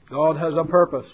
God has a purpose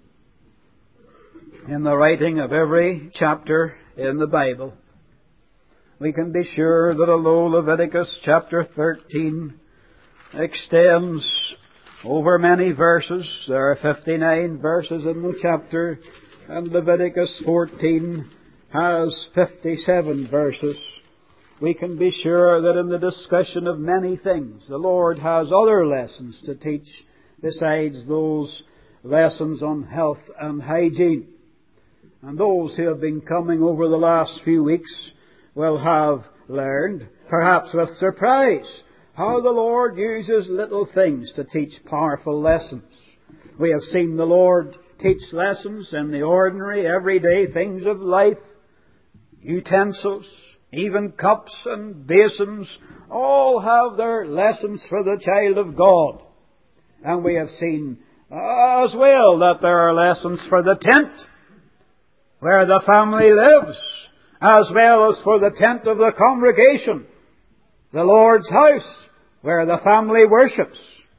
in the writing of every chapter in the Bible. We can be sure that although Leviticus chapter 13 extends over many verses, there are 59 verses in the chapter, and Leviticus 14 has 57 verses. We can be sure that in the discussion of many things, the Lord has other lessons to teach besides those lessons on health and hygiene. And those who have been coming over the last few weeks will have learned, perhaps with surprise, how the Lord uses little things to teach powerful lessons. We have seen the Lord teach lessons in the ordinary, everyday things of life, utensils, even cups and basins, all have their lessons for the child of God. And we have seen as well that there are lessons for the tent, where the family lives, as well as for the tent of the congregation, the Lord's house, where the family worships.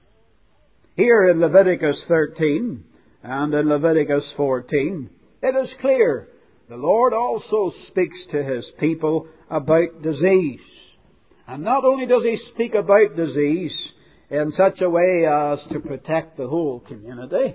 Here in Leviticus 13 and in Leviticus 14, it is clear the Lord also speaks to His people about disease. And not only does He speak about disease in such a way as to protect the whole community,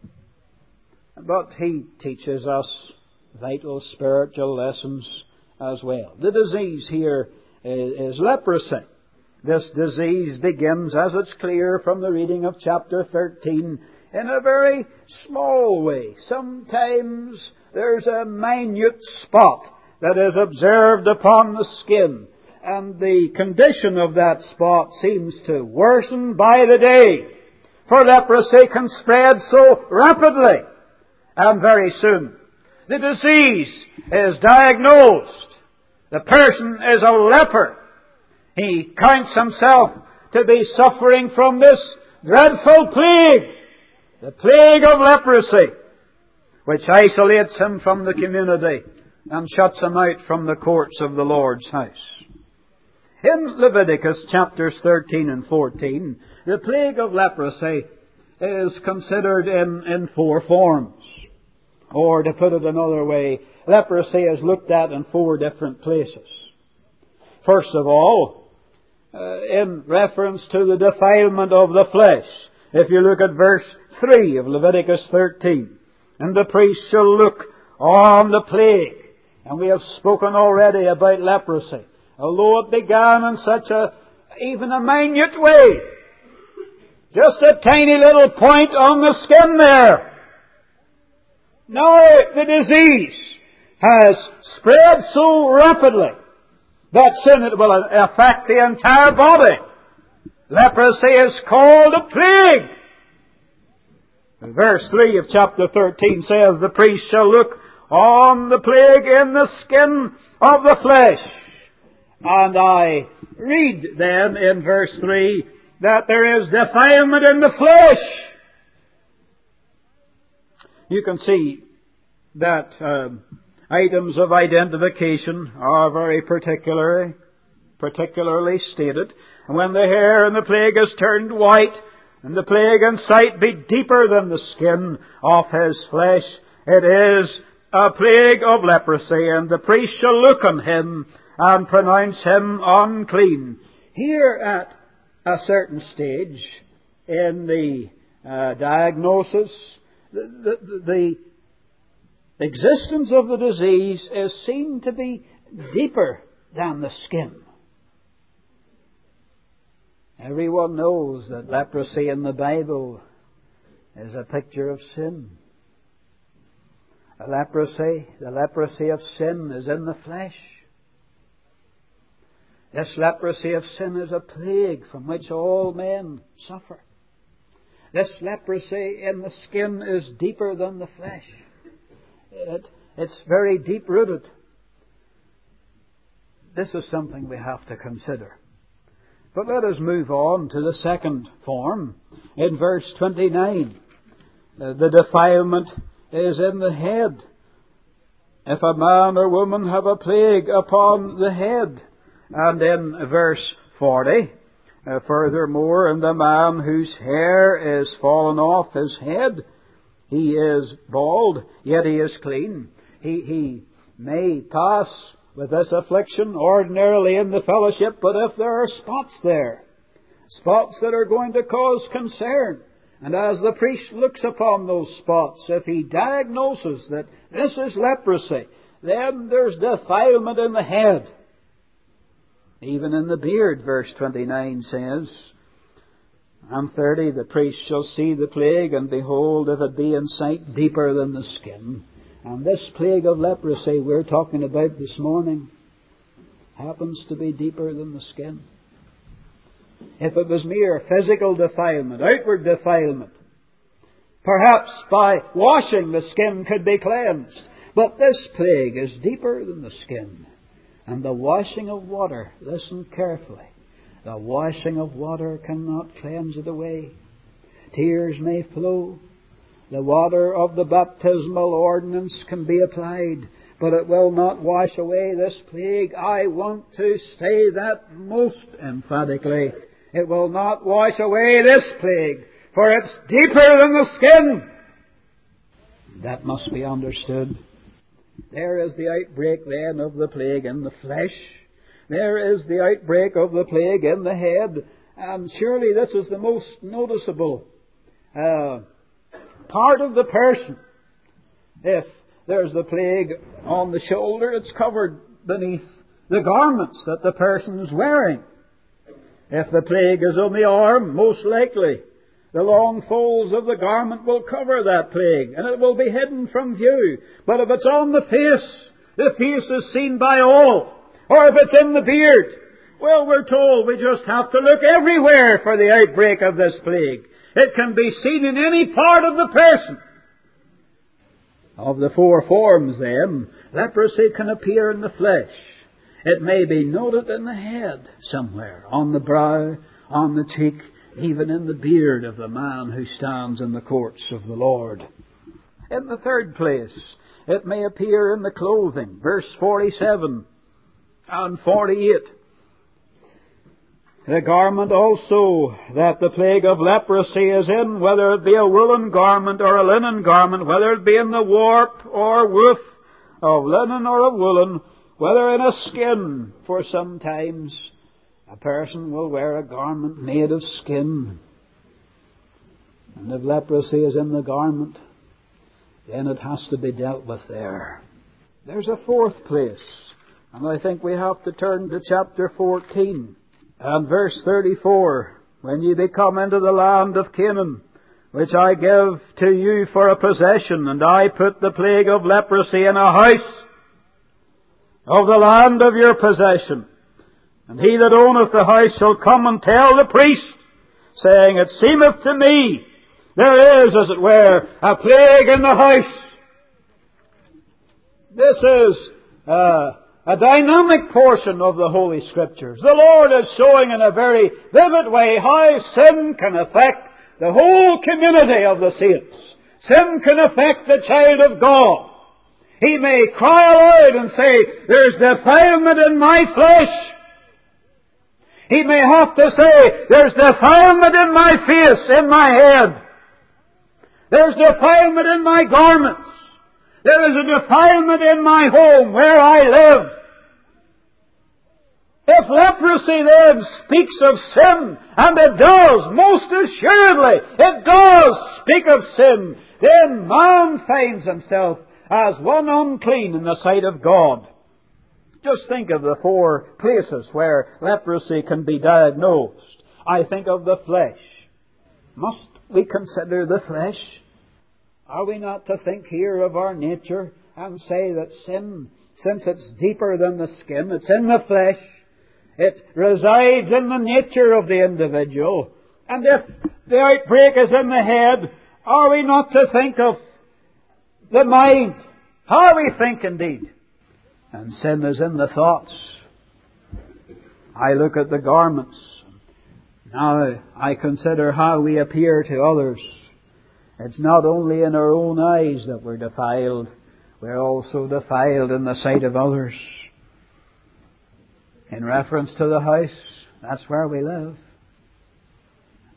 but He teaches us vital spiritual lessons as well. The disease here is leprosy. This disease begins, as it's clear from the reading of chapter 13, in a very small way. Sometimes there's a minute spot that is observed upon the skin, and the condition of that spot seems to worsen by the day. For leprosy can spread so rapidly, and very soon the disease is diagnosed. The person is a leper. He counts himself to be suffering from this dreadful plague, the plague of leprosy, which isolates him from the community and shuts him out from the courts of the Lord's house. In Leviticus chapters 13 and 14, the plague of leprosy is considered in four forms. Or to put it another way, leprosy is looked at in four different places. First of all, in reference to the defilement of the flesh. If you look at verse 3 of Leviticus 13, and the priest shall look on the plague. And we have spoken already about leprosy. Although it began in such even a minute way, just a tiny little point on the skin there. Now the disease has spread so rapidly that soon it will affect the entire body. Leprosy is called a plague. And verse 3 of chapter 13 says, the priest shall look on the plague in the skin of the flesh. And I read then in verse 3 that there is defilement in the flesh. You can see that items of identification are very particularly stated. And when the hair in the plague is turned white, and the plague in sight be deeper than the skin of his flesh, it is a plague of leprosy, and the priest shall look on him and pronounce him unclean. Here at a certain stage in the diagnosis, the existence of the disease is seen to be deeper than the skin. Everyone knows that leprosy in the Bible is a picture of sin. The leprosy of sin is in the flesh. This leprosy of sin is a plague from which all men suffer. This leprosy in the skin is deeper than the flesh. It's very deep-rooted. This is something we have to consider. But let us move on to the second form. In verse 29, the defilement is in the head. If a man or woman have a plague upon the head. And in verse 40, Furthermore, in the man whose hair is fallen off his head, he is bald, yet he is clean. He may pass with this affliction ordinarily in the fellowship, but if there are spots there, spots that are going to cause concern, and as the priest looks upon those spots, if he diagnoses that this is leprosy, then there's defilement in the head. Even in the beard, verse 29 says, and 30, the priest shall see the plague, and behold, if it be in sight deeper than the skin. And this plague of leprosy we're talking about this morning happens to be deeper than the skin. If it was mere physical defilement, outward defilement, perhaps by washing the skin could be cleansed. But this plague is deeper than the skin. And the washing of water, listen carefully, the washing of water cannot cleanse it away. Tears may flow. The water of the baptismal ordinance can be applied, but it will not wash away this plague. I want to say that most emphatically. It will not wash away this plague, for it's deeper than the skin. That must be understood. There is the outbreak then of the plague in the flesh. There is the outbreak of the plague in the head. And surely this is the most noticeable part of the person. If there's the plague on the shoulder, it's covered beneath the garments that the person is wearing. If the plague is on the arm, most likely the long folds of the garment will cover that plague, and it will be hidden from view. But if it's on the face is seen by all. Or if it's in the beard, well, we're told we just have to look everywhere for the outbreak of this plague. It can be seen in any part of the person. Of the four forms, then, leprosy can appear in the flesh. It may be noted in the head somewhere, on the brow, on the cheek, even in the beard of the man who stands in the courts of the Lord. In the third place, it may appear in the clothing, verse 47 and 48. The garment also that the plague of leprosy is in, whether it be a woolen garment or a linen garment, whether it be in the warp or woof of linen or of woolen, whether in a skin, for sometimes a person will wear a garment made of skin. And if leprosy is in the garment, then it has to be dealt with there. There's a fourth place, and I think we have to turn to chapter 14 and verse 34. When ye be come into the land of Canaan, which I give to you for a possession, and I put the plague of leprosy in a house of the land of your possession. And he that owneth the house shall come and tell the priest, saying, It seemeth to me, there is, as it were, a plague in the house. This is a dynamic portion of the Holy Scriptures. The Lord is showing in a very vivid way how sin can affect the whole community of the saints. Sin can affect the child of God. He may cry aloud and say, There's defilement in my flesh. He may have to say, There's defilement in my face, in my head. There's defilement in my garments. There is a defilement in my home, where I live. If leprosy then speaks of sin, and it does, most assuredly, it does speak of sin, then man finds himself as one unclean in the sight of God. Just think of the four places where leprosy can be diagnosed. I think of the flesh. Must we consider the flesh? Are we not to think here of our nature and say that sin, since it's deeper than the skin, it's in the flesh, it resides in the nature of the individual, and if the outbreak is in the head, are we not to think of the mind, how we think indeed? And sin is in the thoughts. I look at the garments. Now I consider how we appear to others. It's not only in our own eyes that we're defiled, we're also defiled in the sight of others. In reference to the house, that's where we live.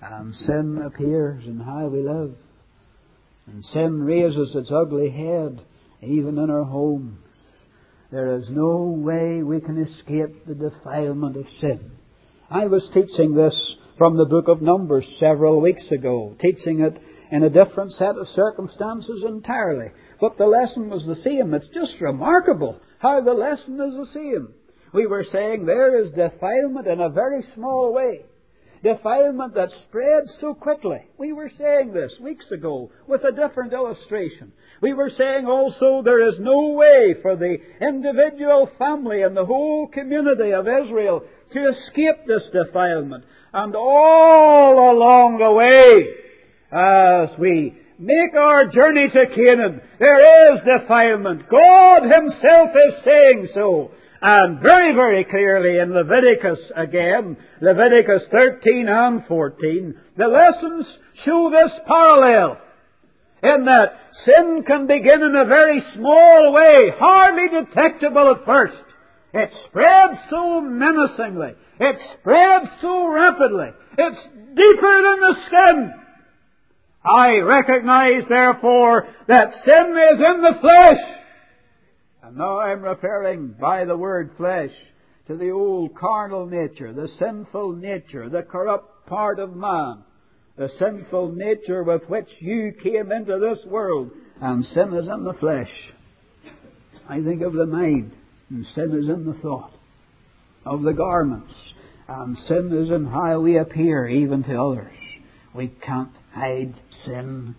And sin appears in how we live. And sin raises its ugly head even in our homes. There is no way we can escape the defilement of sin. I was teaching this from the book of Numbers several weeks ago, teaching it in a different set of circumstances entirely. But the lesson was the same. It's just remarkable how the lesson is the same. We were saying there is defilement in a very small way. Defilement that spreads so quickly. We were saying this weeks ago with a different illustration. We were saying also there is no way for the individual family and the whole community of Israel to escape this defilement. And all along the way, as we make our journey to Canaan, there is defilement. God Himself is saying so. And very, very clearly in Leviticus again, Leviticus 13 and 14, the lessons show this parallel. In that sin can begin in a very small way, hardly detectable at first. It spreads so menacingly. It spreads so rapidly. It's deeper than the skin. I recognize, therefore, that sin is in the flesh. And now I'm referring by the word flesh to the old carnal nature, the sinful nature, the corrupt part of man, the sinful nature with which you came into this world. And sin is in the flesh. I think of the mind, and sin is in the thought. Of the garments, and sin is in how we appear even to others. We can't hide sin.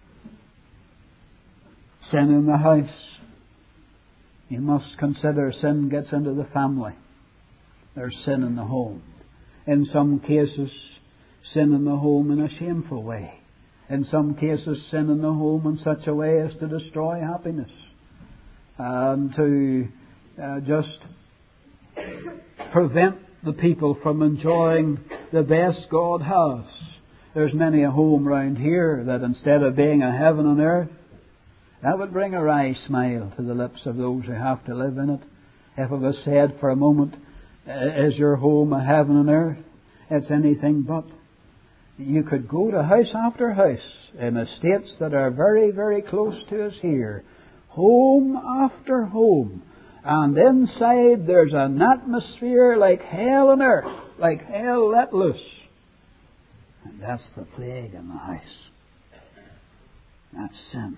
Sin in the house. You must consider sin gets into the family. There's sin in the home. In some cases, sin in the home in a shameful way. In some cases, sin in the home in such a way as to destroy happiness. And to just prevent the people from enjoying the best God has. There's many a home round here that instead of being a heaven on earth, that would bring a wry smile to the lips of those who have to live in it. If it was said for a moment, is your home a heaven on earth? It's anything but. You could go to house after house in estates that are very, very close to us here. Home after home. And inside there's an atmosphere like hell on earth, like hell let loose. And that's the plague in the house. That's sin.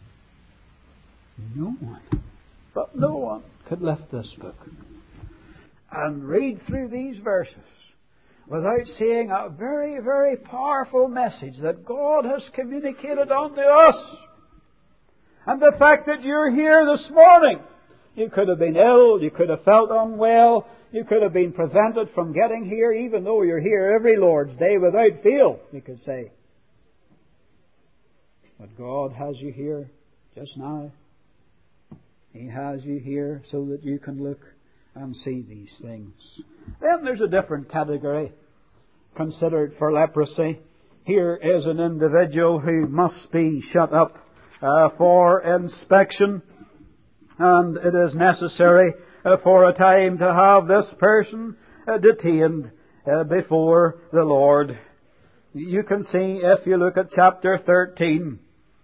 No one could lift this book and read through these verses without seeing a very, very powerful message that God has communicated unto us. And the fact that you're here this morning, you could have been ill, you could have felt unwell, you could have been prevented from getting here, even though you're here every Lord's Day without fail, you could say. But God has you here just now. He has you here so that you can look and see these things. Then there's a different category considered for leprosy. Here is an individual who must be shut up for inspection, and it is necessary for a time to have this person detained before the Lord. You can see, if you look at chapter 13,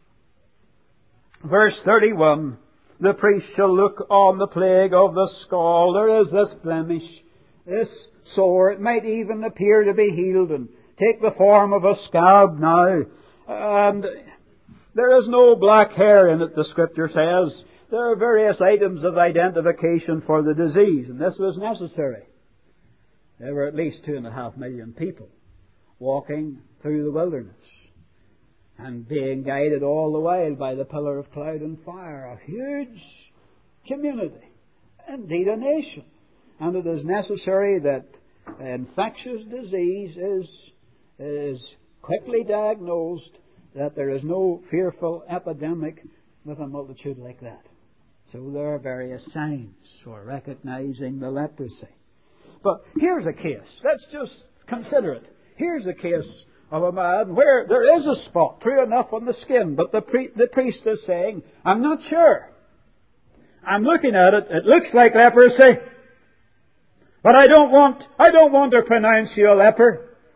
verse 31, the priest shall look on the plague of the scald. There is this blemish, this sore. It might even appear to be healed and take the form of a scab now. And there is no black hair in it, the Scripture says. There are various items of identification for the disease, and this was necessary. There were at least 2.5 million people walking through the wilderness and being guided all the while by the pillar of cloud and fire. A huge community, indeed a nation. And it is necessary that infectious disease is quickly diagnosed, that there is no fearful epidemic with a multitude like that. So there are various signs for recognizing the leprosy. But here's a case. Let's just consider it. Here's a case of a man where there is a spot, true enough, on the skin, but the priest is saying, I'm not sure. I'm looking at it. It looks like leprosy. But I don't want to pronounce you a leper.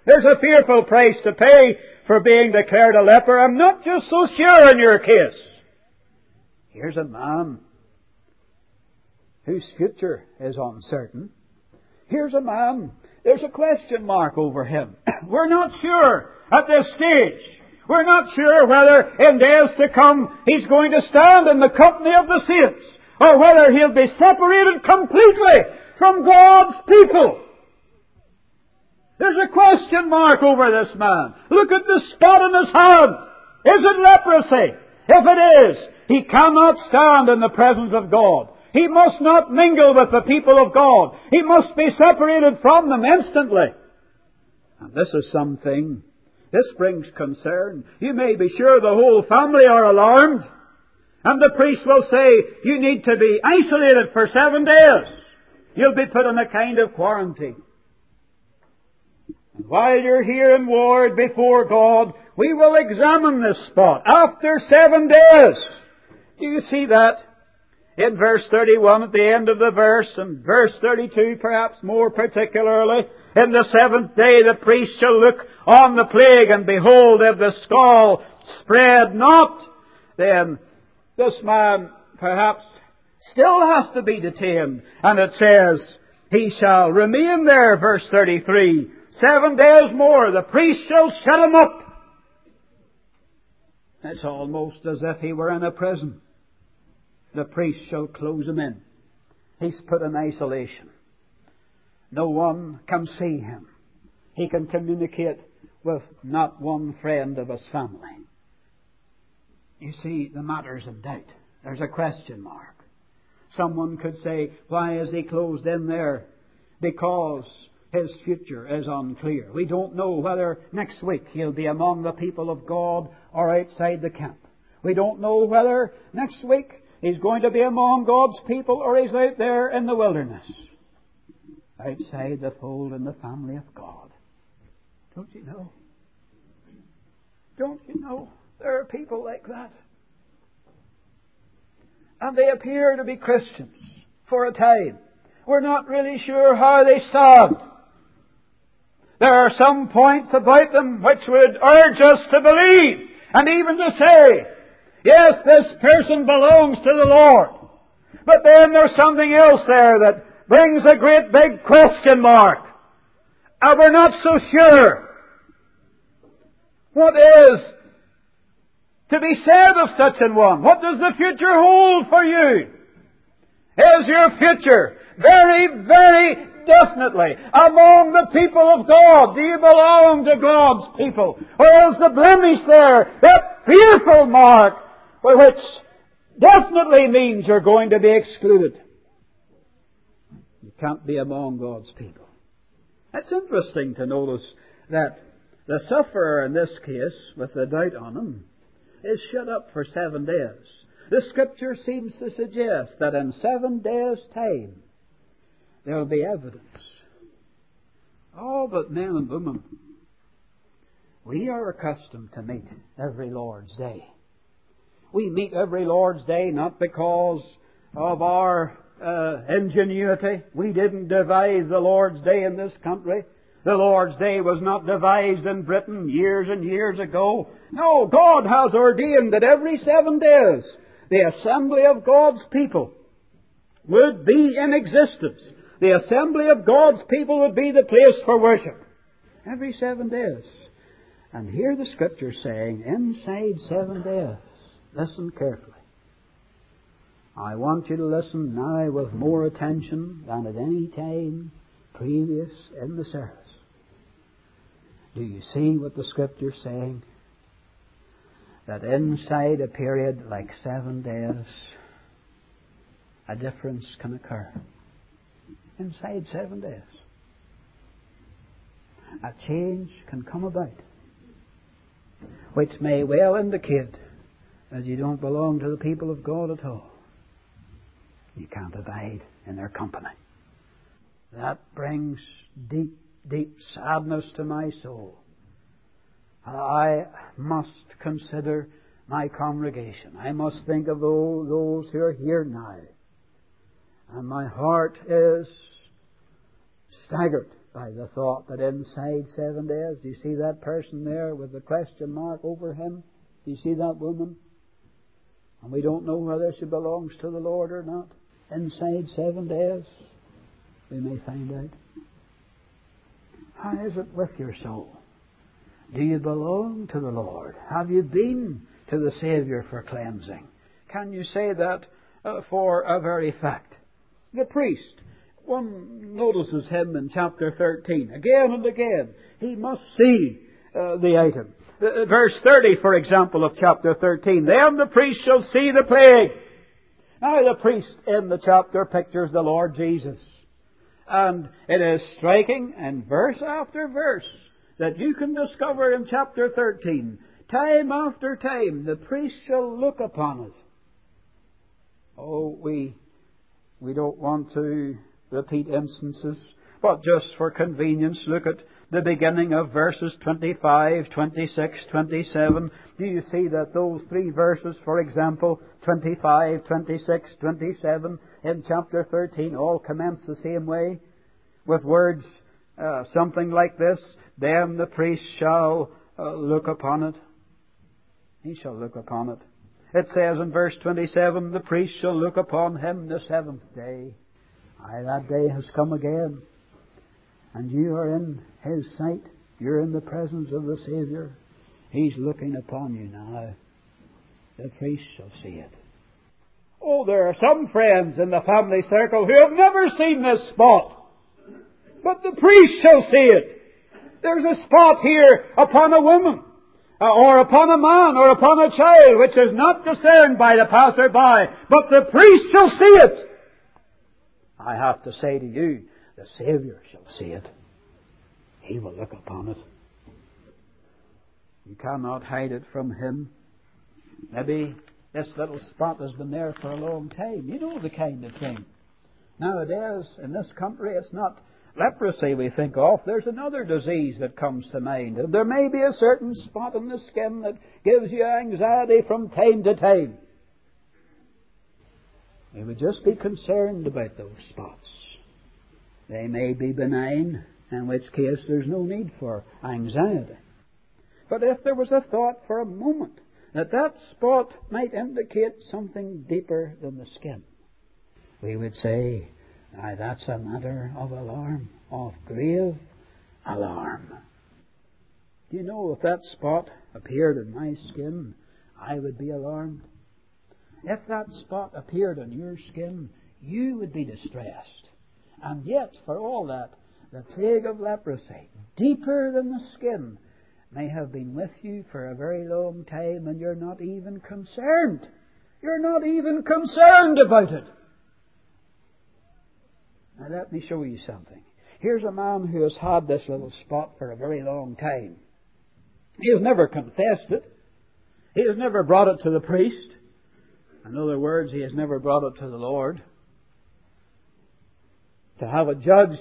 There's a fearful price to pay for being declared a leper. I'm not just so sure in your case. Here's a man whose future is uncertain. Here's a man, there's a question mark over him. We're not sure at this stage. We're not sure whether in days to come he's going to stand in the company of the saints, or whether he'll be separated completely from God's people. There's a question mark over this man. Look at the spot in his hand. Is it leprosy? If it is, he cannot stand in the presence of God. He must not mingle with the people of God. He must be separated from them instantly. And this is something. This brings concern. You may be sure the whole family are alarmed. And the priest will say, you need to be isolated for 7 days. You'll be put in a kind of quarantine. And while you're here in ward before God, we will examine this spot after 7 days. Do you see that? In verse 31 at the end of the verse, and verse 32 perhaps more particularly, in the 7th day the priest shall look on the plague, and behold, if the skull spread not, then this man perhaps still has to be detained. And it says, he shall remain there, verse 33. 7 days more, the priest shall shut him up. It's almost as if he were in a prison. The priest shall close him in. He's put in isolation. No one can see him. He can communicate with not one friend of his family. You see, the matter's in doubt. There's a question mark. Someone could say, why is he closed in there? Because his future is unclear. We don't know whether next week he'll be among the people of God or outside the camp. We don't know whether next week he's going to be among God's people or he's out there in the wilderness, outside the fold and the family of God. Don't you know? Don't you know? There are people like that. And they appear to be Christians for a time. We're not really sure how they stand. There are some points about them which would urge us to believe and even to say, yes, this person belongs to the Lord. But then there's something else there that brings a great big question mark. And we're not so sure. What is to be said of such an one? What does the future hold for you? Is your future very, very definitely among the people of God? Do you belong to God's people? Or is the blemish there, that fearful mark, which definitely means you're going to be excluded? You can't be among God's people. It's interesting to notice that the sufferer in this case, with the doubt on him, is shut up for 7 days. The Scripture seems to suggest that in 7 days' time there will be evidence. Oh, but men and women, we are accustomed to meet every Lord's Day. We meet every Lord's Day not because of our ingenuity. We didn't devise the Lord's Day in this country. The Lord's Day was not devised in Britain years and years ago. No, God has ordained that every 7 days the assembly of God's people would be in existence. The assembly of God's people would be the place for worship. Every 7 days. And here the Scripture saying, inside 7 days, listen carefully. I want you to listen now with more attention than at any time previous in the service. Do you see what the Scripture's saying? That inside a period like 7 days, a difference can occur. Inside 7 days. A change can come about, which may well indicate that you don't belong to the people of God at all. You can't abide in their company. That brings deep, deep sadness to my soul. I must consider my congregation. I must think of those who are here now. And my heart is staggered by the thought that inside 7 days, do you see that person there with the question mark over him? Do you see that woman? And we don't know whether she belongs to the Lord or not. Inside 7 days, we may find out. How is it with your soul? Do you belong to the Lord? Have you been to the Saviour for cleansing? Can you say that for a very fact? The priest, one notices him in chapter 13, again and again. He must see the item. Verse 30, for example, of chapter 13. Then the priest shall see the plague. Now the priest in the chapter pictures the Lord Jesus. And it is striking in verse after verse that you can discover in chapter 13, time after time, the priest shall look upon it. Oh, we don't want to repeat instances, but just for convenience, look at the beginning of verses 25, 26, 27. Do you see that those 3 verses, for example, 25, 26, 27, in chapter 13, all commence the same way, with words something like this: then the priest shall look upon it. He shall look upon it. It says in verse 27, the priest shall look upon him the 7th day. Aye, that day has come again. And you are in His sight. You're in the presence of the Saviour. He's looking upon you now. The priest shall see it. Oh, there are some friends in the family circle who have never seen this spot. But the priest shall see it. There's a spot here upon a woman, or upon a man, or upon a child, which is not discerned by the passer-by, but the priest shall see it. I have to say to you, the Saviour shall see it. He will look upon it. You cannot hide it from Him. Maybe this little spot has been there for a long time. You know the kind of thing. Nowadays, in this country, it's not leprosy we think of. There's another disease that comes to mind. And there may be a certain spot in the skin that gives you anxiety from time to time. We would just be concerned about those spots. They may be benign, in which case there's no need for anxiety. But if there was a thought for a moment that that spot might indicate something deeper than the skin, we would say, now that's a matter of alarm, of grave alarm. Do you know, if that spot appeared in my skin, I would be alarmed. If that spot appeared on your skin, you would be distressed. And yet, for all that, the plague of leprosy, deeper than the skin, may have been with you for a very long time, and you're not even concerned. You're not even concerned about it. Now let me show you something. Here's a man who has had this little spot for a very long time. He has never confessed it. He has never brought it to the priest. In other words, he has never brought it to the Lord to have it judged.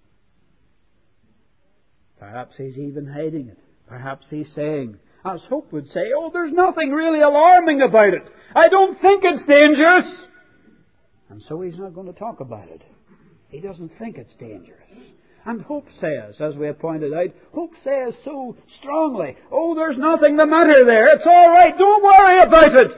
Perhaps he's even hiding it. Perhaps he's saying, as Hope would say, oh, there's nothing really alarming about it. I don't think it's dangerous. And so he's not going to talk about it. He doesn't think it's dangerous. And Hope says, as we have pointed out, Hope says so strongly, oh, there's nothing the matter there. It's all right. Don't worry about it.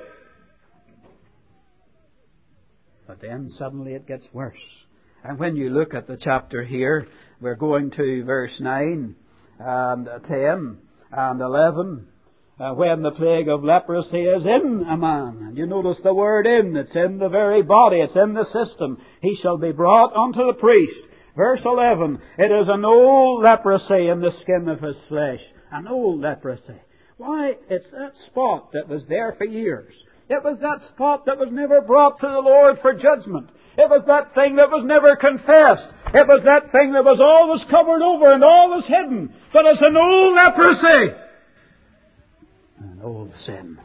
But then suddenly it gets worse. And when you look at the chapter here, we're going to verse 9 and 10 and 11. When the plague of leprosy is in a man, and you notice the word in, it's in the very body, it's in the system, he shall be brought unto the priest. Verse 11, it is an old leprosy in the skin of his flesh. An old leprosy. Why, it's that spot that was there for years. It was that spot that was never brought to the Lord for judgment. It was that thing that was never confessed. It was that thing that was always covered over and always hidden. But it's an old leprosy. An old sin.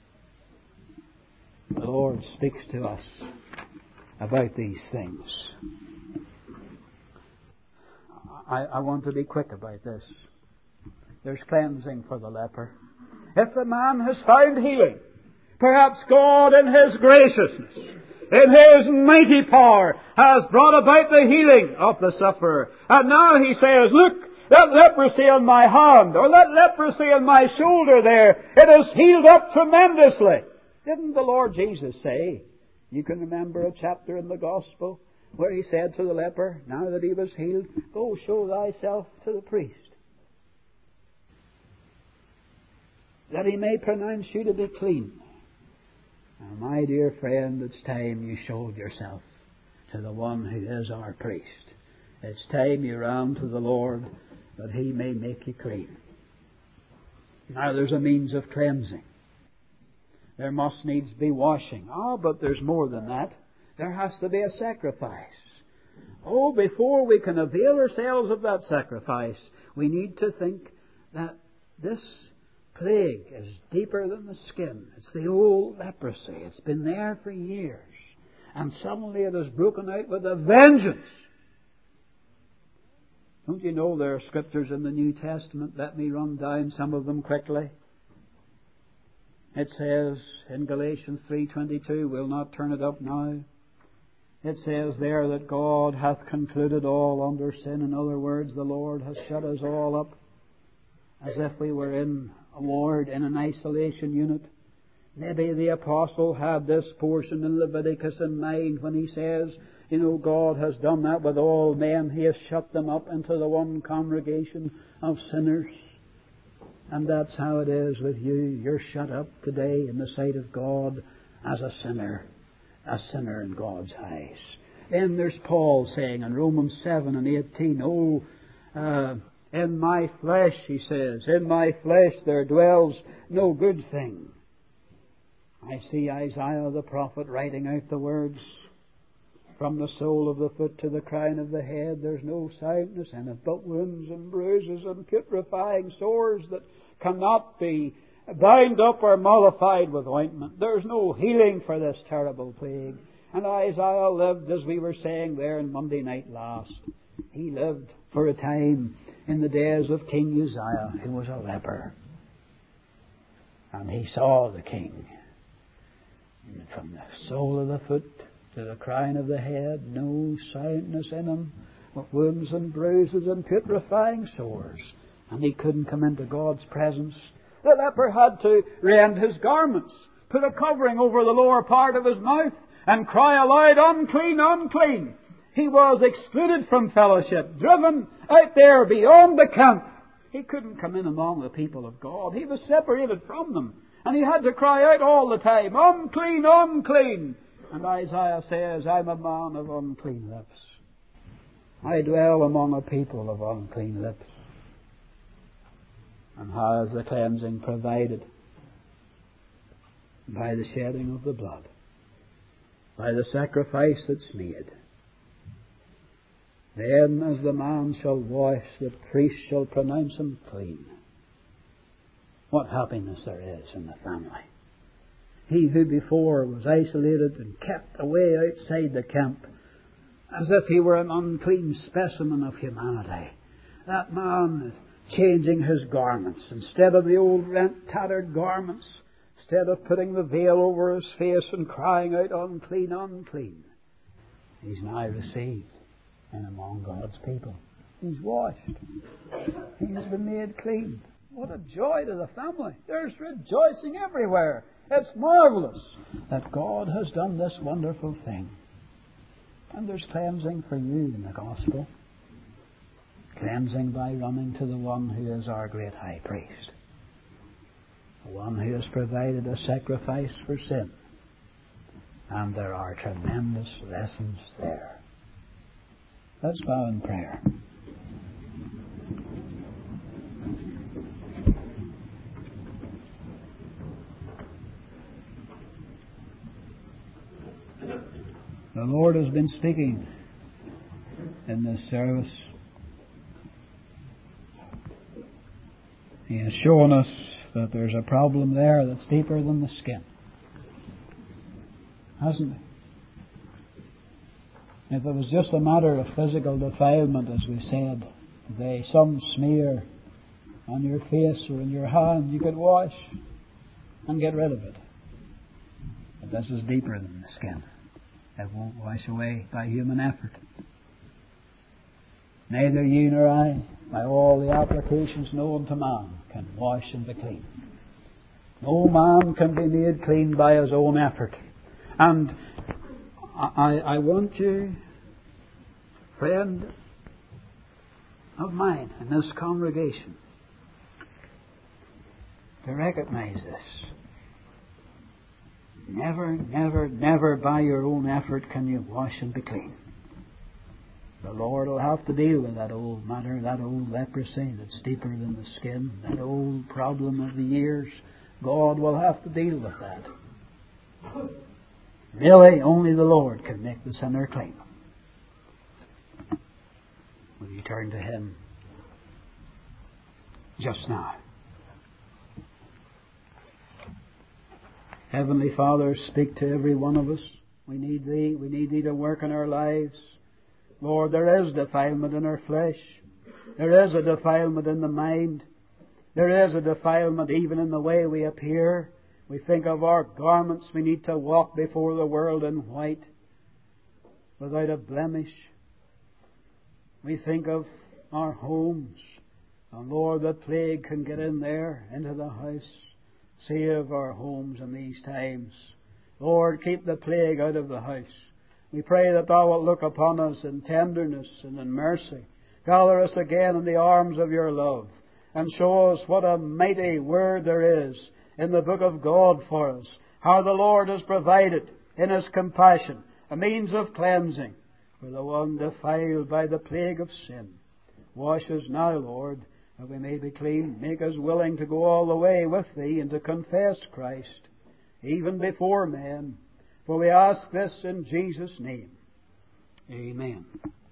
The Lord speaks to us about these things. I want to be quick about this. There's cleansing for the leper. If the man has found healing, perhaps God in His graciousness in His mighty power, has brought about the healing of the sufferer. And now He says, look, that leprosy on my hand, or that leprosy on my shoulder there, it is healed up tremendously. Didn't the Lord Jesus say, you can remember a chapter in the Gospel where He said to the leper, now that he was healed, go show thyself to the priest, that he may pronounce you to be clean. Now, my dear friend, it's time you showed yourself to the one who is our priest. It's time you ran to the Lord that He may make you clean. Now, there's a means of cleansing. There must needs be washing. But there's more than that. There has to be a sacrifice. Before we can avail ourselves of that sacrifice, we need to think that this plague is deeper than the skin. It's the old leprosy. It's been there for years. And suddenly it has broken out with a vengeance. Don't you know there are scriptures in the New Testament? Let me run down some of them quickly. It says in Galatians 3:22, we'll not turn it up now. It says there that God hath concluded all under sin. In other words, the Lord has shut us all up as if we were in a ward, in an isolation unit. Maybe the apostle had this portion in Leviticus in mind when he says, God has done that with all men. He has shut them up into the one congregation of sinners. And that's how it is with you. You're shut up today in the sight of God as a sinner in God's eyes. Then there's Paul saying in Romans 7 and 18, in my flesh, he says, in my flesh there dwells no good thing. I see Isaiah the prophet writing out the words, from the sole of the foot to the crown of the head, there's no soundness in it, but wounds and bruises and putrefying sores that cannot be bound up or mollified with ointment. There's no healing for this terrible plague. And Isaiah lived, as we were saying there on Monday night last, he lived for a time in the days of King Uzziah, who was a leper. And he saw the king. And from the sole of the foot to the crown of the head, no soundness in him, but wounds and bruises and putrefying sores. And he couldn't come into God's presence. The leper had to rend his garments, put a covering over the lower part of his mouth, and cry aloud, unclean, unclean. He was excluded from fellowship, driven out there beyond the camp. He couldn't come in among the people of God. He was separated from them. And he had to cry out all the time, unclean, unclean. And Isaiah says, I'm a man of unclean lips. I dwell among a people of unclean lips. And how is the cleansing provided? By the shedding of the blood. By the sacrifice that's made. Then as the man shall wash, the priest shall pronounce him clean. What happiness there is in the family. He who before was isolated and kept away outside the camp, as if he were an unclean specimen of humanity. That man is changing his garments. Instead of the old rent, tattered garments, instead of putting the veil over his face and crying out, unclean, unclean, he's now received in among God's people. He's washed. He's been made clean. What a joy to the family. There's rejoicing everywhere. It's marvelous that God has done this wonderful thing. And there's cleansing for you in the gospel. Cleansing by running to the one who is our great high priest. The one who has provided a sacrifice for sin. And there are tremendous lessons there. Let's bow in prayer. The Lord has been speaking in this service. He has shown us that there's a problem there that's deeper than the skin. Hasn't he? If it was just a matter of physical defilement, as we said today, some smear on your face or in your hand, you could wash and get rid of it. But this is deeper than the skin. It won't wash away by human effort. Neither you nor I, by all the applications known to man, can wash and be clean. No man can be made clean by his own effort. And I want you, friend of mine in this congregation, to recognize this. Never, never, never by your own effort can you wash and be clean. The Lord will have to deal with that old matter, that old leprosy that's deeper than the skin, that old problem of the years. God will have to deal with that. Really, only the Lord can make the sinner clean. Will you turn to Him just now? Heavenly Father, speak to every one of us. We need Thee. We need Thee to work in our lives. Lord, there is defilement in our flesh. There is a defilement in the mind. There is a defilement even in the way we appear. We think of our garments. We need to walk before the world in white, without a blemish. We think of our homes. And Lord, the plague can get in there, into the house. Save our homes in these times. Lord, keep the plague out of the house. We pray that Thou wilt look upon us in tenderness and in mercy. Gather us again in the arms of Your love, and show us what a mighty word there is in the book of God for us. How the Lord has provided in His compassion a means of cleansing for the one defiled by the plague of sin. Wash us now, Lord, that we may be clean. Make us willing to go all the way with Thee and to confess Christ, even before men. For we ask this in Jesus' name. Amen.